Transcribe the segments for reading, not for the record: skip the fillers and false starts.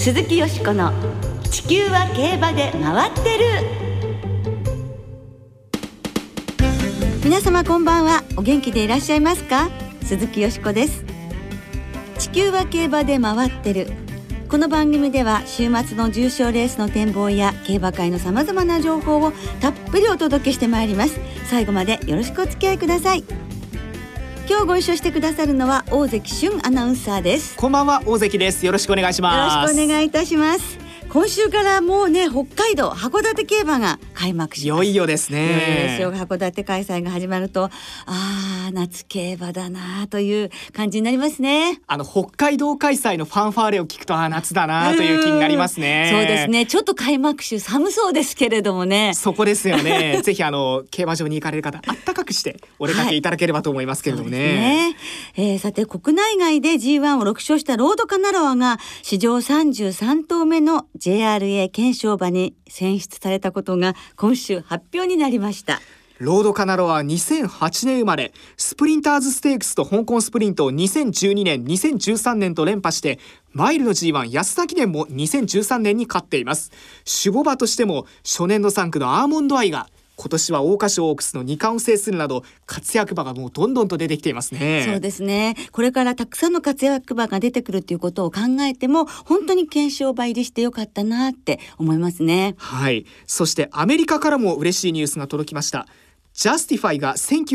鈴木よしこの地球は競馬で回ってる。皆様こんばんは。お元気でいらっしゃいますか？鈴木よしこです。地球は競馬で回ってる。この番組では週末の重賞レースの展望や競馬界のさまざまな情報をたっぷりお届けしてまいります。最後までよろしくお付き合いください。今日ご一緒してくださるのは大関俊アナウンサーです。 こんばんは、大関です。よろしくお願いします。 よろしくお願いいたします。今週からもうね、北海道函館競馬が開幕します。 いよいよですね。 函館開催が始まると、夏競馬だなという感じになりますね。 北海道開催のファンファーレを聞くと夏だなという気になりますね。 そうですね。ちょっと開幕週寒そうですけれどもね。 そこですよね。ぜひ競馬場に行かれる方、あったかくしてお出かけいただければと思いますけれどもね。 さて、国内外で G1 を6勝したロードカナロアが史上33頭目のJRA 検証馬に選出されたことが今週発表になりました。 ロードカナロアは2008年生まれ、スプリンターズステークスと香港スプリントを2012年2013年と連覇して、マイルの G1 安田記念も2013年に勝っています。種牡馬としても初年度3区のアーモンドアイが、今年は桜花賞オークスの2冠を制するなど活躍馬がもうどんどんと出てきていますね。 そうですね。これからたくさんの活躍馬が出てくるということを考えても、本当に検証馬入りしてよかったなって思いますね。 はい。そしてアメリカからも嬉しいニュースが届きました。ジャスティファイが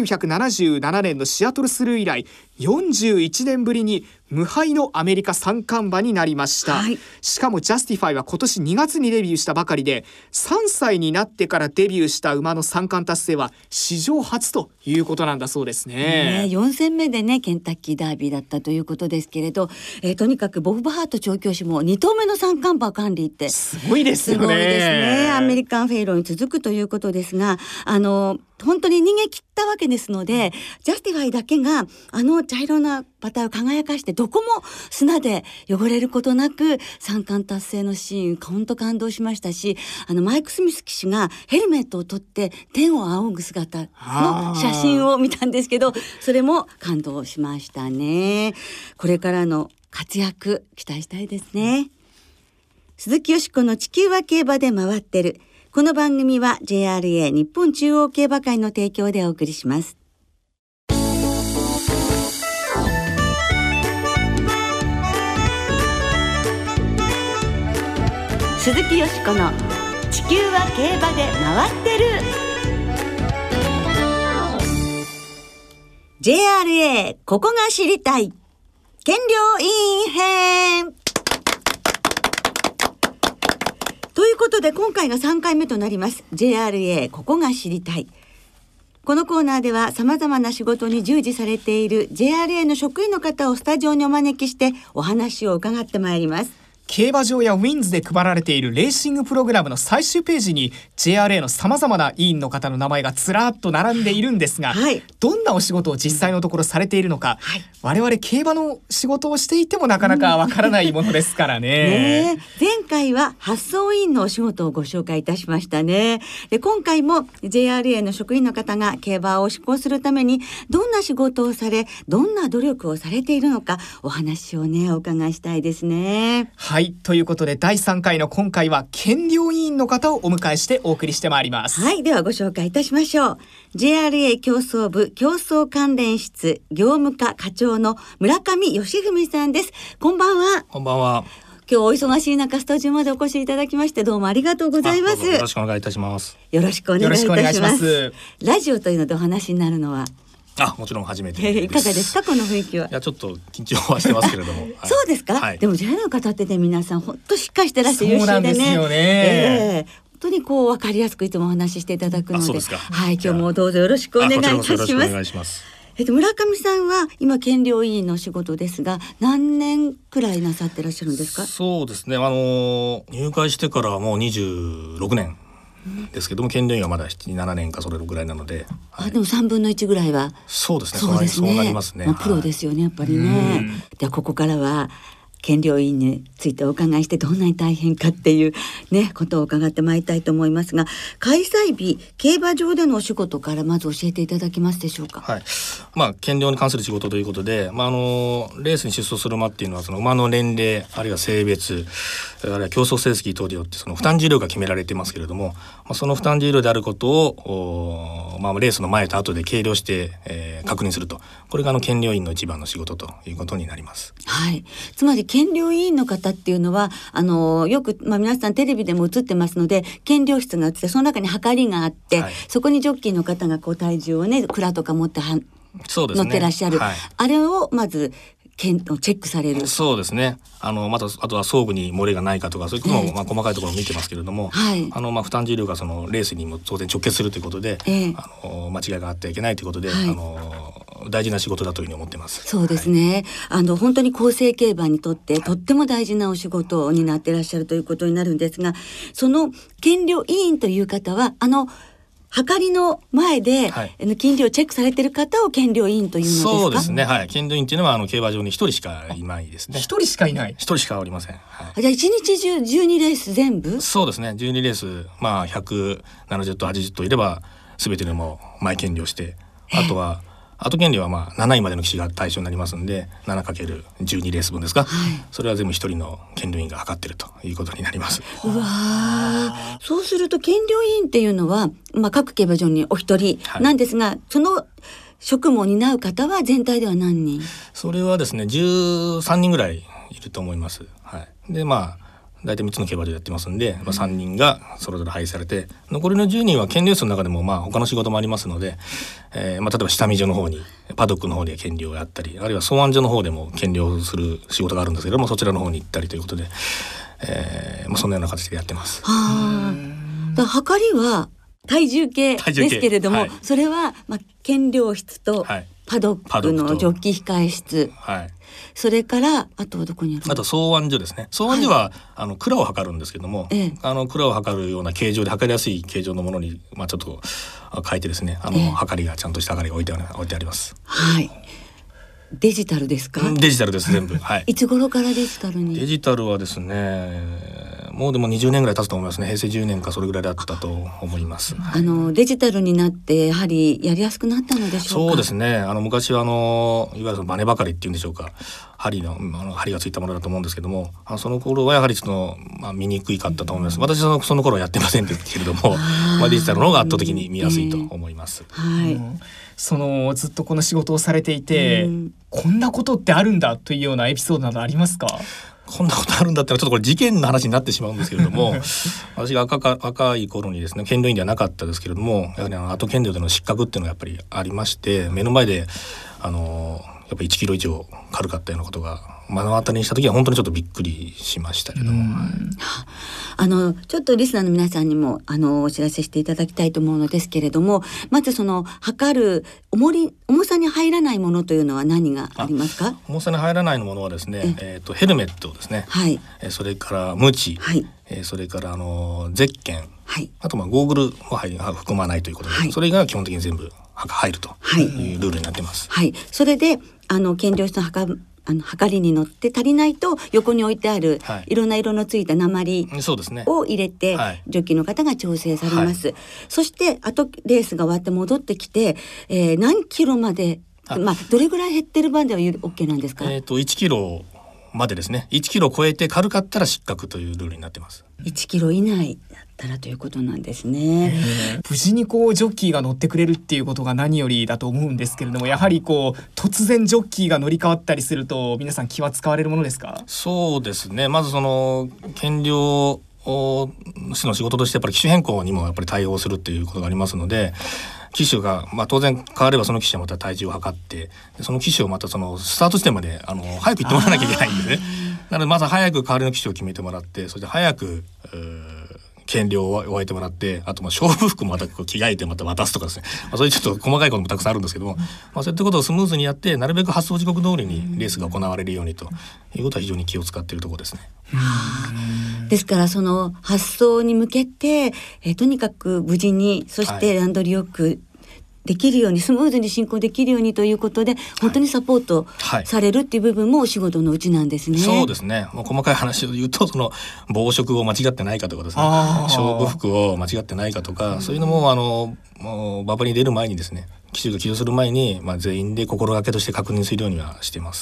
1977年のシアトルスルー以来41年ぶりに無敗のアメリカ三冠馬になりました、しかもジャスティファイは今年2月にデビューしたばかりで、3歳になってからデビューした馬の三冠達成は史上初ということなんだそうですね。 4戦目でね、ケンタッキーダービーだったということですけれど、とにかくボブ・ハート調教師も2頭目の三冠馬管理ってすごいですよね。 すごいですね。アメリカンフェイローに続くということですが、本当に逃げ切ったわけですので、ジャスティファイだけが茶色な馬体を輝かして、どこも砂で汚れることなく三冠達成のシーン、本当感動しましたし、マイク・スミス騎手がヘルメットを取って天を仰ぐ姿の写真を見たんですけど、それも感動しましたね。これからの活躍期待したいですね。鈴木よしこの地球は競馬で回ってる。この番組は JRA 日本中央競馬会の提供でお送りします。鈴木よしこの地球は競馬で回ってる。 JRA ここが知りたい検量委員編ということで、今回が3回目となります JRA ここが知りたい。このコーナーでは様々な仕事に従事されている JRA の職員の方をスタジオにお招きしてお話を伺ってまいります。 競馬場やウィンズで配られているレーシングプログラムの最終ページに JRA の様々な委員の方の名前がずらっと並んでいるんですが、どんなお仕事を実際のところされているのか、我々競馬の仕事をしていてもなかなかわからないものですからね。 前回は発送委員のお仕事をご紹介いたしましたね。で、今回も JRA の職員の方が競馬を施行するためにどんな仕事をされ、どんな努力をされているのか、お話をね、お伺いしたいですね。 はい、ということで第3回の今回は検量委員の方をお迎えしてお送りしてまいります。 はい、ではご紹介いたしましょう。 JRA 競走部競走関連室業務課課長の村上義文さんです。こんばんは。 こんばんは。 今日お忙しい中スタジオまでお越しいただきましてどうもありがとうございます。 よろしくお願いいたします。 よろしくお願いいたします。ラジオというのでお話になるのはもちろん初めてです。 いかがですか、この雰囲気は。 いや、ちょっと緊張はしてますけれどもそうですか、でも JRA の方ってね、皆さん本当しっかりしてらっしゃる優秀でね。 そうなんですよね。 本当に分かりやすくいつもお話ししていただくので、 そうですか。 今日もどうぞよろしくお願いいたします。 よろしくお願いします。 村上さんは今検量委員の仕事ですが、何年くらいなさってらっしゃるんですか？ そうですね、入会してからはもう26年ですけども、検量員はまだ 7年かそれぐらいなので、 でも3分の1ぐらいは。 そうですね。 そうなりますね。 プロですよね、やっぱりね。ではここからは検量員についてお伺いして、どんなに大変かっていうね、ことを伺ってまいりたいと思いますが、開催日競馬場でのお仕事からまず教えていただけますでしょうか？ 検量に関する仕事ということで、レースに出走する馬っていうのはその馬の年齢あるいは性別あるいは競争成績等によってその負担重量が決められてますけれども、その負担重量であることをレースの前と後で計量して、確認すると、これが検量員の一番の仕事ということになります。 はい、つまり検量委員の方っていうのはよく、皆さんテレビでも映ってますので、検量室があってその中に測りがあって、 はい、 そこにジョッキーの方がこう体重をね蔵とか持ってそうですね、 乗ってらっしゃる、 はい、 あれをまずチェックされる。 そうですね。あとは装具に漏れがないかとかそういうことも、細かいところを見てますけれども、 はい、 負担重量がそのレースにも当然直結するということで、間違いがあってはいけないということで、大事な仕事だというふうに思ってます。 そうですね、本当に厚生競馬にとってとっても大事なお仕事になっていらっしゃるということになるんですが、その検量委員という方は測りの前で、検量をチェックされている方を検量委員というのですか？ そうですね、はい、検量委員というのは競馬場に一人しかいないですね。 一人しかいない？ 一人しかおりません。はい、 じゃあ一日中12レース全部？ そうですね、12レース、170頭80頭いれば全てでも前検量して、あとは後検量は7位までの騎士が対象になりますので 7×12 レース分ですか、それは全部一人の検量員が測っているということになります。 うわ、そうすると検量員っていうのは、各競馬場にお一人なんですが、その職務を担う方は全体では何人？ それはですね13人ぐらいいると思います。はい、で大体3つの競馬場でやってますんで、3人がそれぞれ配置されて、残りの10人は検量室の中でも他の仕事もありますので、例えば下見所の方にパドックの方で検量をやったり、あるいは草案所の方でも検量する仕事があるんですけども、そちらの方に行ったりということで、そんなような形でやってます。 だ測りは体重計ですけれども、それは検量室とパドックのジョッキ控え室、それからあとはどこにあるの？ あと草案所ですね。草案所は、蔵を測るんですけども、蔵を測るような形状で測りやすい形状のものに、ちょっと書いてですね、測りがちゃんとした測りが置いてあります。 はい。デジタルですか？ デジタルです、全部。はい。 いつ頃からデジタルに？ デジタルはですね、もうでも20年ぐらい経つと思いますね。平成10年かそれぐらいだったと思います。 デジタルになってやはりやりやすくなったのでしょうか？ そうですね。昔はいわゆるバネばかりっていうんでしょうか、針がついたものだと思うんですけども、その頃はやはり見にくいかったと思います。私はその頃はやってませんけれども、デジタルの方が圧倒的に見やすいと思います。 はい。 ずっとこの仕事をされていて、こんなことってあるんだというようなエピソードなどありますか？ こんなことあるんだったらちょっとこれ事件の話になってしまうんですけれども私が若い頃にですね、検量員ではなかったですけれども、やはり後検量での失格っていうのがやっぱりありまして、目の前でやっぱり1キロ以上軽かったようなことが目の当たりにした時は本当にちょっとびっくりしましたけども、 ちょっとリスナーの皆さんにもお知らせしていただきたいと思うのですけれども、まず測る重さに入らないものというのは何がありますか？ 重さに入らないものはですね、ヘルメットですね、それからムチ、それからゼッケン、あとゴーグルは含まないということで、それが基本的に全部入るというルールになってます。 それで検量室の測りに乗って足りないと横に置いてあるいろんな色のついた鉛を入れてジョッキーの方が調整されます。そして後レースが終わって戻ってきて、何キロまで、どれぐらい減ってる番では OK なんですか ？1キロまでですね。1キロ超えて軽かったら失格というルールになってます。 1キロ以内だったらということなんですね。 無事にジョッキーが乗ってくれるっていうことが何よりだと思うんですけれども、やはり突然ジョッキーが乗り換わったりすると皆さん気は使われるものですか？ そうですね。まず検量の仕事としてやっぱり機種変更にもやっぱり対応するっていうことがありますので、機種が、当然変わればその機種はまた体重を測って、その機種をまたスタート地点まで早く行ってもらわなきゃいけないんでね。なのでまず早く代わりの機種を決めてもらって、そして早く検量を終えてもらって、あと勝負服もまた着替えてまた渡すとかですね、そういうちょっと細かいこともたくさんあるんですけども、そういったことをスムーズにやって、なるべく発走時刻通りにレースが行われるようにということは非常に気を使っているところですね。 ですから発走に向けて、とにかく無事に、そして段取りよくできるようにスムーズに進行できるようにということで本当にサポートされるっていう部分もお仕事のうちなんですね。 そうですね。もう細かい話を言うとその防食を間違ってないかとかですね、勝負服を間違ってないかとか、そういうのももう馬場に出る前にですね、騎手が騎乗する前に、全員で心がけとして確認するようにはしています。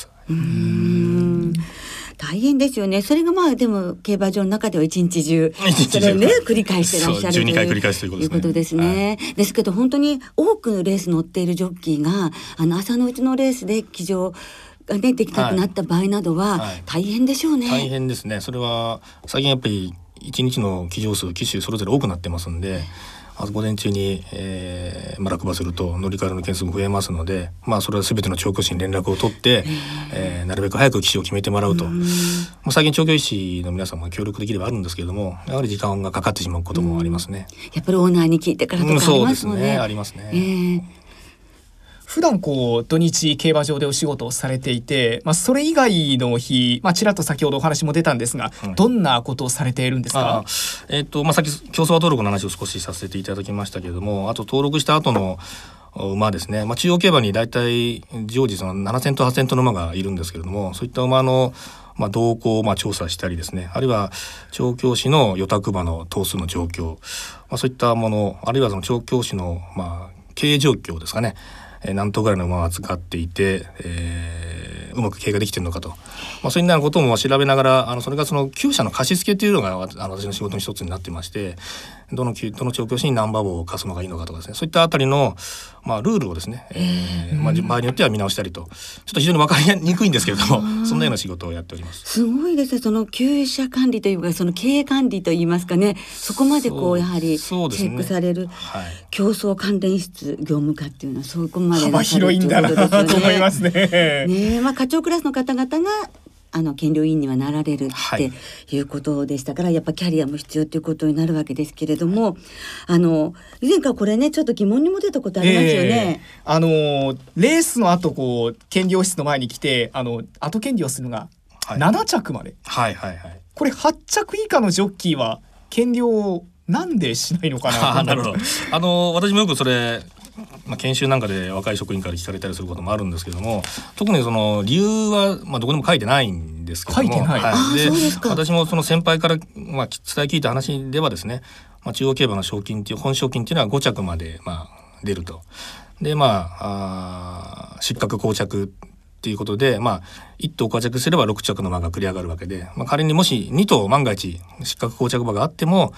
大変ですよね。それがでも競馬場の中では一日中それをね繰り返してらっしゃる 12回繰り返すということですね。ですけど本当に多くのレース乗っているジョッキーが朝のうちのレースで騎乗ができなくなった場合などは大変でしょうね。 大変ですね。それは最近やっぱり1日の騎乗数騎手それぞれ多くなってますんで、午前中に、落馬すると乗り換えの件数も増えますので、それは全ての調教師に連絡を取って、なるべく早く騎手を決めてもらうと。最近調教師の皆さんも協力できればあるんですけれども、やはり時間がかかってしまうこともありますね。 やっぱりオーナーに聞いてからとかありますもんね。 そうですね、ありますね。 普段土日競馬場でお仕事をされていて、それ以外の日、ちらっと先ほどお話も出たんですが、どんなことをされているんですか？ さっき競走馬登録の話を少しさせていただきましたけれども、あと登録した後の馬ですね、中央競馬にだいたい常時その7000と8000との馬がいるんですけれども、そういった馬の動向を調査したりですね、あるいは調教師の予託馬の頭数の状況、そういったもの、あるいはその調教師の経営状況ですかね、何頭ぐらいの馬を扱っていて、うまく経営ができているのかと、そういうようなことも調べながら、それがその厩舎の貸し付けというのが私の仕事の一つになってまして、どの調教師に何馬棒を貸すのがいいのかとかですね、そういったあたりの、ルールをですね、場合によっては見直したりと、ちょっと非常に分かりにくいんですけれども、そんなような仕事をやっております。 すごいですね。その厩舎管理というかその経営管理といいますかね、そこまでやはりチェックされる、競争関連室業務課っていうのはそこまで幅広いんだなと思いますね。 課長クラスの方々が検量委員にはなられるっていうことでしたから、やっぱキャリアも必要ということになるわけですけれども、以前からこれねちょっと疑問にも出たことありますよね。 レースの後検量室の前に来て後検量するのが7着まで、これ8着以下のジョッキーは検量なんでしないのかな。 なるほど。私もよくそれ研修なんかで若い職員から聞かれたりすることもあるんですけども、特にその理由はどこにも書いてないんですけども、 書いてない。 で私もその先輩から伝え聞いた話ではですね、中央競馬の賞金っていう本賞金っていうのは5着まで出ると。で失格降着っていうことで、1頭降着すれば6着の馬が繰り上がるわけで、仮にもし2頭万が一失格降着馬があっても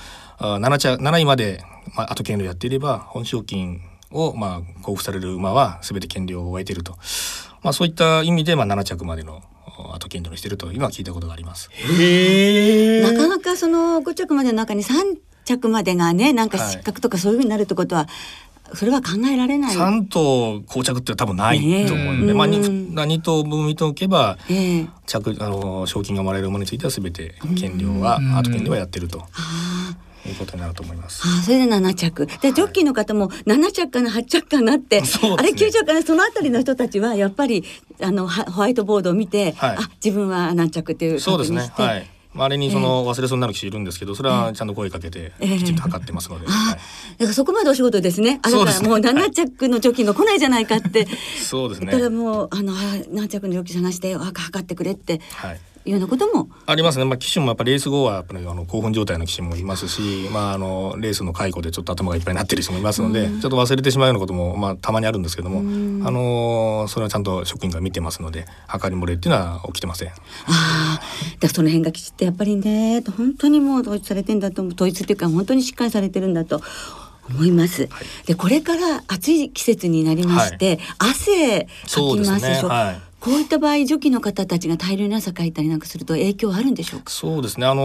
7位まで後検量やっていれば本賞金を交付される馬は全て検量を終えていると、そういった意味で7着までの後検量にしていると今聞いたことがあります。 なかなかその5着までの中に3着までがねなんか失格とかそういう風になるってことは、それは考えられない。 3頭膠着って多分ないと思うので、2頭分見ておけば、賞金がもらえるものについては全て検量は後検量はやってるということになると思います。 それで7着で、ジョッキーの方も7着かな8着かなって、あれ9着かな、そのあたりの人たちはやっぱりホワイトボードを見て、自分は何着っていう確認して、 あれにその忘れそうになる騎士いるんですけど、それはちゃんと声かけてきちんと測ってますので、だからそこまでお仕事ですね。だからもう7着のジョッキーが来ないじゃないかってそうですね。 だからもう何着のジョッキー探して測ってくれっていうようなこともありますね。騎手もやっぱりレース後はやっぱり興奮状態の騎手もいますし、レースの解雇でちょっと頭がいっぱいになっている人もいますので、ちょっと忘れてしまうようなこともたまにあるんですけども、それはちゃんと職員が見てますので、測り漏れっていうのは起きてません。 その辺がきちっとやっぱりね本当にもう統一されてんだと思う、統一っていうか本当にしっかりされてるんだと思います。でこれから暑い季節になりまして、汗かきますでしょ。こういった場合ジョッキーの方たちが大量に汗かいたりなんかすると影響あるんでしょうか？ そうですね。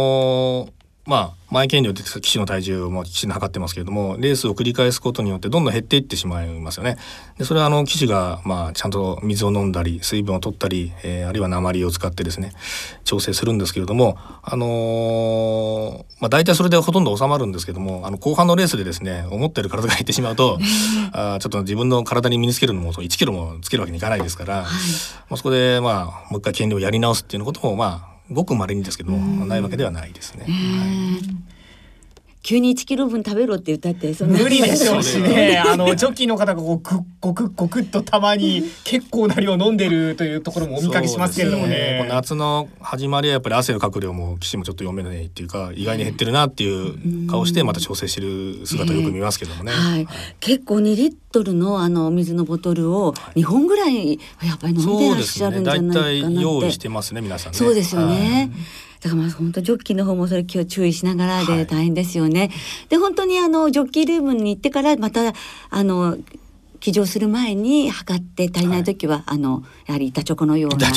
前検量って騎手の体重をきちんと測ってますけれども、レースを繰り返すことによってどんどん減っていってしまいますよね。でそれは騎手がちゃんと水を飲んだり水分を取ったり、あるいは鉛を使ってですね調整するんですけれども、大体それでほとんど収まるんですけども、後半のレースでですね思ったより体が減ってしまうとちょっと自分の体に身につけるのも1キロもつけるわけにいかないですから、そこでもう一回検量をやり直すっていうこともごく稀にですけどもないわけではないですね。 急に1キロ分食べろって言ったってそんな無理でしょうしね。ジョッキーの方がこうゴクゴクっとたまに結構な量飲んでるというところもお見かけしますけれどもね。 夏の始まりはやっぱり汗をかく量も騎手もちょっと読めないっていうか、意外に減ってるなっていう顔してまた調整してる姿をよく見ますけどもね。 結構2リットルのお水のボトルを2本ぐらいやっぱり飲んでらっしゃるんじゃないかなって。 だいたい用意してますね皆さんね。 そうですよね。だから本当ジョッキーの方もそれ今日注意しながらで大変ですよね。で本当にジョッキールームに行ってからまた騎乗する前に測って足りない時は、やはり板チョコのような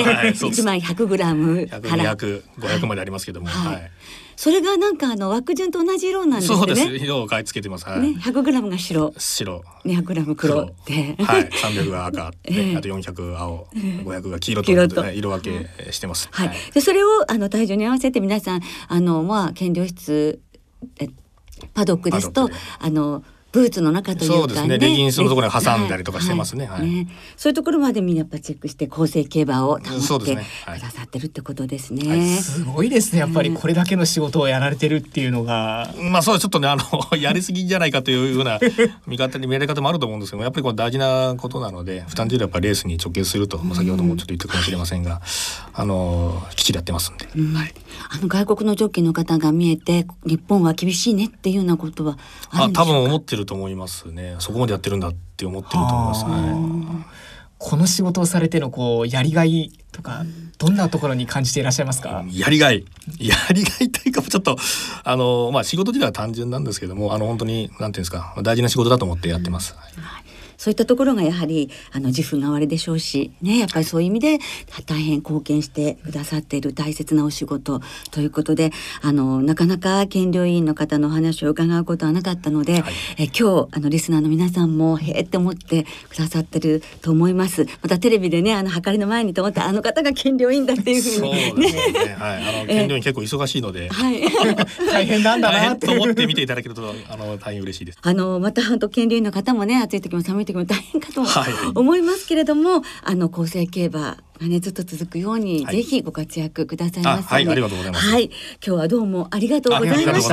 1枚 100g 100、200、500までありますけども、 それがなんか枠順と同じ色なんですね。 そうです。色を買い付けてます。 100g が白、200g 黒で、 300が赤、あと400青、500が黄色ということで、色分けしてます。 でそれを体重に合わせて皆さん検量室パドックですとブーツの中というかね、 そうですね、レギンスのところに挟んだりとかしてますね。 そういうところまでみんなやっぱチェックして構成競馬を保ってくださってるってことですね。 すごいですね。やっぱりこれだけの仕事をやられてるっていうのが、 そうちょっとねやりすぎじゃないかというような見られ方もあると思うんですけど、やっぱりこれ大事なことなので負担重量やっぱりレースに直結すると、先ほどもちょっと言ったかもしれませんが、きっちりやってますんで。 外国のジョッキーの方が見えて日本は厳しいねっていうようなことはあるんでしょうか。 多分思ってると思いますね。そこまでやってるんだって思ってると思いますね。 この仕事をされてのやりがいとか、どんなところに感じていらっしゃいますか？ やりがいというか、ちょっと仕事自体は単純なんですけども、本当になんていうんですか、大事な仕事だと思ってやってます。 そういったところがやはり自負があれでしょうしね、やっぱりそういう意味で大変貢献してくださっている大切なお仕事ということで、なかなか検量委員の方のお話を伺うことはなかったので、今日リスナーの皆さんもへーって思ってくださってると思います。またテレビでね測りの前にと思って方が検量委員だっていうふうにそうですね。検量委員結構忙しいので、 大変なんだなと思って見ていただけると大変嬉しいです。 また本当検量委員の方もね、暑い時も寒い時も大変かと思いますけれども、構成競馬がねずっと続くように、ぜひご活躍くださいますので、 ありがとうございます。 今日はどうもありがとうございました。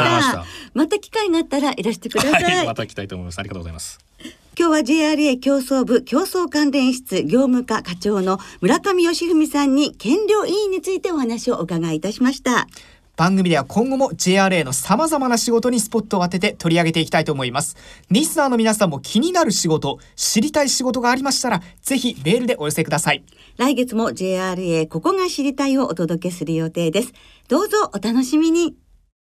また機会があったらいらしてください。 また来たいと思います。ありがとうございます。 今日は JRA 競争部競争関連室業務課課長の村上義文さんに検量委員についてお話をお伺いいたしました。 番組では今後も JRA のさまざまな仕事にスポットを当てて取り上げていきたいと思います。リスナーの皆さんも気になる仕事、知りたい仕事がありましたら、ぜひメールでお寄せください。 来月も JRA ここが知りたいをお届けする予定です。どうぞお楽しみに。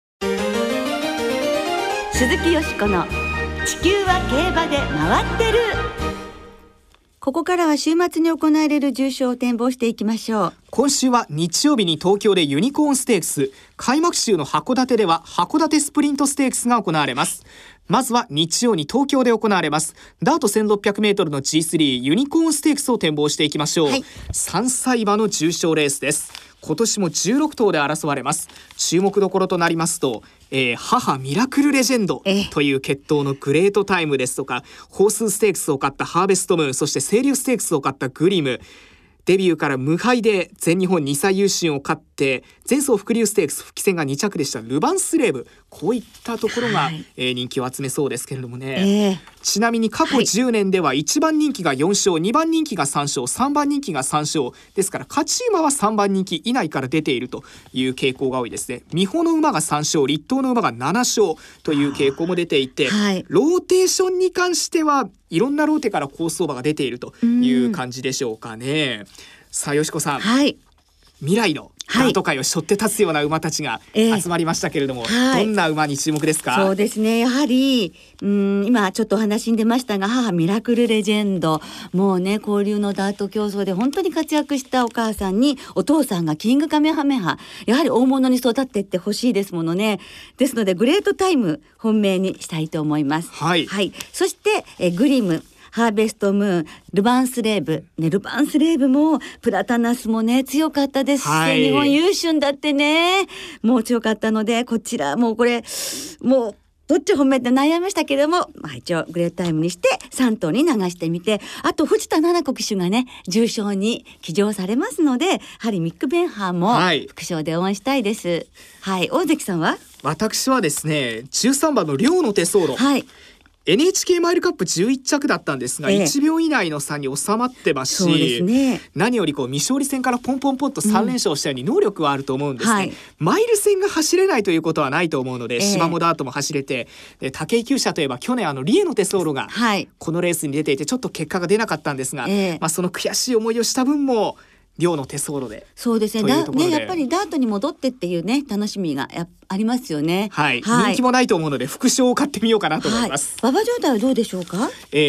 鈴木よしこの地球は競馬で回ってる。ここからは週末に行われる重賞を展望していきましょう。 今週は日曜日に東京でユニコーンステークス、開幕週の函館では函館スプリントステークスが行われます。まずは日曜に東京で行われますダート 1600m の G3 ユニコーンステークスを展望していきましょう。3歳馬の重賞レースです。今年も16頭で争われます。注目どころとなりますと、母ミラクルレジェンドという血統のグレートタイムですとか、ホースステークスを勝ったハーベストムーン、そして清流ステークスを勝ったグリム、デビューから無敗で全日本2歳優秀を勝って前走伏流ステークス復帰戦が2着でしたルヴァンスレーブ、こういったところが、人気を集めそうですけれどもね、ちなみに過去10年では1番人気が4勝、2番人気が3勝、3番人気が3勝ですから、勝ち馬は3番人気以内から出ているという傾向が多いですね。美穂の馬が3勝、立東の馬が7勝という傾向も出ていて、ローテーションに関してはいろんなローテから好走馬が出ているという感じでしょうかね。さあよしこさん、未来のダート界を背負って立つような馬たちが集まりましたけれども、どんな馬に注目ですか？ そうですね、やはり今ちょっとお話に出ましたが、母ミラクルレジェンド、もうね交流のダート競争で本当に活躍したお母さんにお父さんがキングカメハメハ、やはり大物に育っていってほしいですものね。ですのでグレートタイム本命にしたいと思います。そしてグリム、ハーベストムーン、ルヴァンスレーブ、ルヴァンスレーブもプラタナスもね強かったですし、日本優秀だってねもう強かったので、こちらもうこれもうどっち褒めて悩みましたけども、一応グレートタイムにして3頭に流してみて、あと藤田七子騎手がね重賞に騎乗されますので、やはりミック・ベンハーも副賞で応援したいです。はい、大関さんは？ 私はですね、13番の両の手走路、はい、NHK マイルカップ11着だったんですが、1秒以内の差に収まってますし、そうですね、何より未勝利戦からポンポンポンと3連勝したように能力はあると思うんですね、はい、マイル戦が走れないということはないと思うので、芝もダートも走れて、で武井厩舎といえば去年リエの手走路がこのレースに出ていてちょっと結果が出なかったんですが、その悔しい思いをした分も両の手走路で、 そうですね、やっぱりダートに戻ってっていうね楽しみがありますよね、 はいはい、人気もないと思うので副賞を買ってみようかなと思います。 馬場状態はどうでしょうか？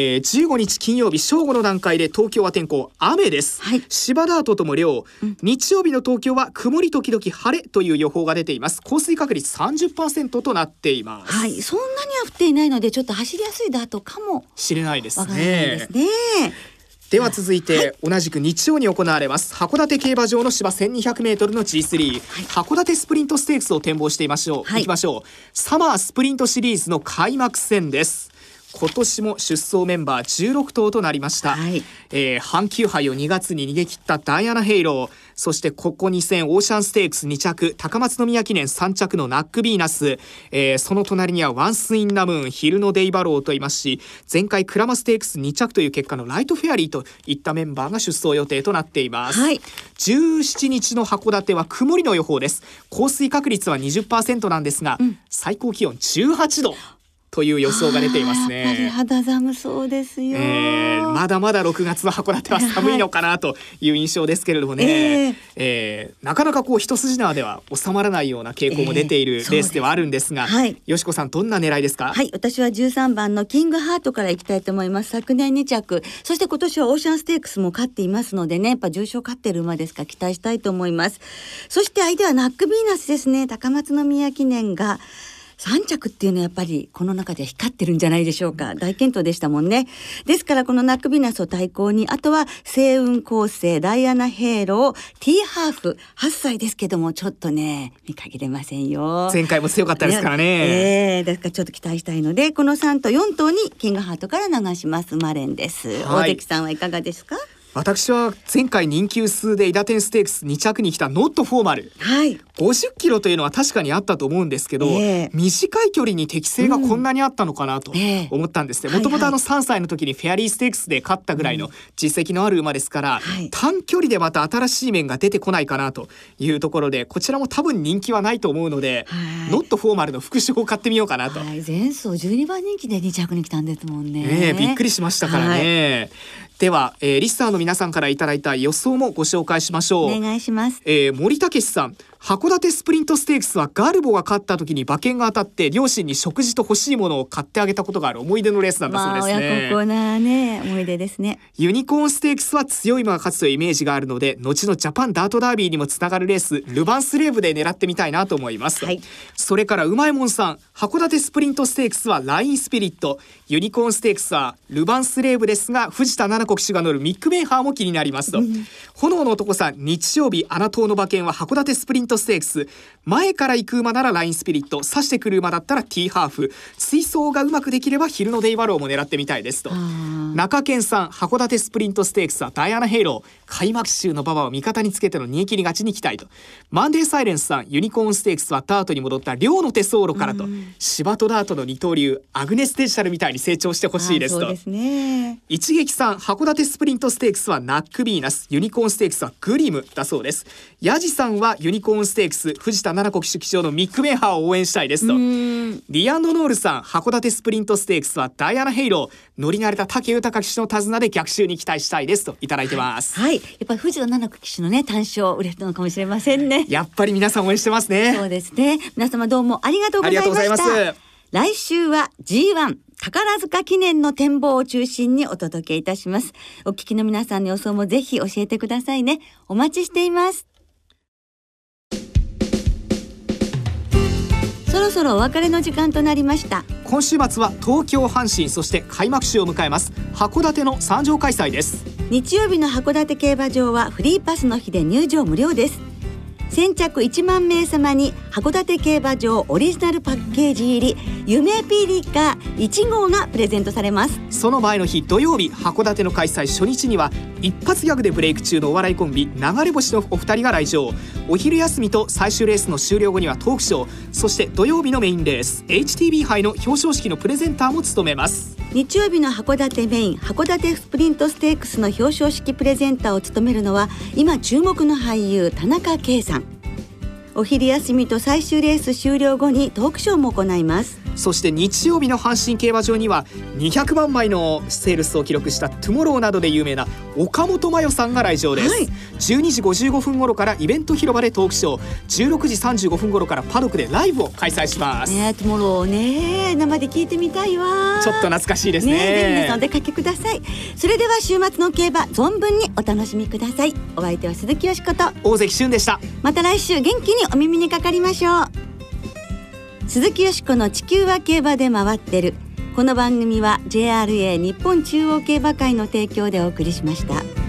15日金曜日正午の段階で東京は天候雨です、はい、芝ダートとも両、日曜日の東京は曇り時々晴れという予報が出ています。降水確率 30% となっています。 はい、そんなには降っていないのでちょっと走りやすいダートかもしれないですね。 わからないですね。 では続いて、同じく日曜に行われます函館競馬場の芝 1200m の G3、はい、函館スプリントステークスを展望していきましょう。サマースプリントシリーズの開幕戦です。今年も出走メンバー16頭となりました、はい、阪急杯を2月に逃げ切ったダイアナヘイロー、そしてここ2戦オーシャンステークス2着、高松宮記念3着のナックビーナス、その隣にはワンスインナムーン、ヒルノデイバローといますし、前回クラマステークス2着という結果のライトフェアリーといったメンバーが出走予定となっています、はい、17日の函館は曇りの予報です。降水確率は 20% なんですが、最高気温18度という予想が出ていますね。 やっぱり肌寒そうですよ、 まだまだ6月の函館は寒いのかなという印象ですけれどもね、なかなか一筋縄では収まらないような傾向も出ているレースではあるんですが、よしこさんどんな狙いですか？ はい、私は13番のキングハートからいきたいと思います。昨年2着、そして今年はオーシャンステークスも勝っていますのでね、やっぱ重賞勝ってる馬ですから期待したいと思います。そして相手はナックビーナスですね。高松宮記念が3着っていうのはやっぱりこの中で光ってるんじゃないでしょうか。大健闘でしたもんね。ですからこのナックビーナスを対抗に、あとは星雲構成、ダイアナヘイロー、ティーハーフ、8歳ですけどもちょっとね見限れませんよ。 前回も強かったですからね。 ですからちょっと期待したいので、この3と4頭にキングハートから流します。マレンです、大関さんはいかがですか？ 私は前回人気薄でイダテンステークス2着に来たノットフォーマル、はい、50キロというのは確かにあったと思うんですけど、短い距離に適性がこんなにあったのかなと思ったんですね。もともと3歳の時にフェアリーステークスで勝ったぐらいの実績のある馬ですから、短距離でまた新しい面が出てこないかなというところで、こちらも多分人気はないと思うので、ノットフォーマルの副賞を買ってみようかなと。 前走12番人気で2着に来たんですもんね。 びっくりしましたからね。では、リスナーの皆さんからいただいた予想もご紹介しましょう。 お願いします。 森武さん、函館スプリントステークスはガルボが勝った時に馬券が当たって両親に食事と欲しいものを買ってあげたことがある思い出のレースなんだそうですね。 親孝行なね思い出ですね。 ユニコーンステークスは強い馬が勝つというイメージがあるので、後のジャパンダートダービーにもつながるレース、ルヴァンスレーブで狙ってみたいなと思います、はい、それからうまいもんさん、函館スプリントステークスはラインスピリット、ユニコーンステークスはルヴァンスレーブですが、藤田七子騎手が乗るミック・ベンハーも気になりますと、炎の男さん、日曜日穴党の馬券は函館スプリントステークス、前から行く馬ならラインスピリット、差してくる馬だったらティーハーフ、追走がうまくできればヒルノデイバローも狙ってみたいですと。中堅さん、函館スプリントステークスはダイアナヘイロー、開幕週の馬場を味方につけての逃げ切り勝ちに期待と。マンデーサイレンスさん、ユニコーンステークスはダートに戻った両の手走路からと、芝とダートの二刀流アグネスデジタルみたいに成長してほしいですと。 そうですね。 一撃さん、函館スプリントステークスはナックビーナス、ユニコーンステークスはグリムだそうです。ヤジさんはユニコーンステークス、藤田七子騎手騎乗のミック・ベンハーを応援したいですと。リアンドノールさん、函館スプリントステークスはダイアナヘイロー、乗り慣れた武豊騎手の手綱で逆襲に期待したいですといただいてます。 はい、やっぱり藤田七子騎手のね単勝売れたのかもしれませんね。 やっぱり皆さん応援してますね。 そうですね。皆様どうもありがとうございました。ありがとうございます。来週は G1 宝塚記念の展望を中心にお届けいたします。お聞きの皆さんの予想もぜひ教えてくださいね。お待ちしています。そろそろお別れの時間となりました。 今週末は東京、阪神、そして開幕週を迎えます函館の3場開催です。 日曜日の函館競馬場はフリーパスの日で入場無料です。 先着1万名様に函館競馬場オリジナルパッケージ入り夢ピリカ1号がプレゼントされます。 その前の日土曜日、函館の開催初日には一発ギャグでブレイク中のお笑いコンビ流れ星のお二人が来場。お昼休みと最終レースの終了後にはトークショー、そして土曜日のメインレース HTB 杯の表彰式のプレゼンターも務めます。 日曜日の函館メイン函館スプリントステークスの表彰式プレゼンターを務めるのは今注目の俳優田中圭さん。お昼休みと最終レース終了後にトークショーも行います。 そして日曜日の阪神競馬場には200万枚のセールスを記録したトゥモローなどで有名な岡本真代さんが来場です、はい、12時55分頃からイベント広場でトークショー、16時35分頃からパドックでライブを開催します。 トゥモローね、生で聞いてみたいわ。 ちょっと懐かしいですね。 ぜひ皆さんお出かけください。それでは週末の競馬存分にお楽しみください。お相手は鈴木よしこと大関俊でした。 また来週元気にお耳にかかりましょう。鈴木よしこの地球は競馬で回ってる。この番組は JRA 日本中央競馬会の提供でお送りしました。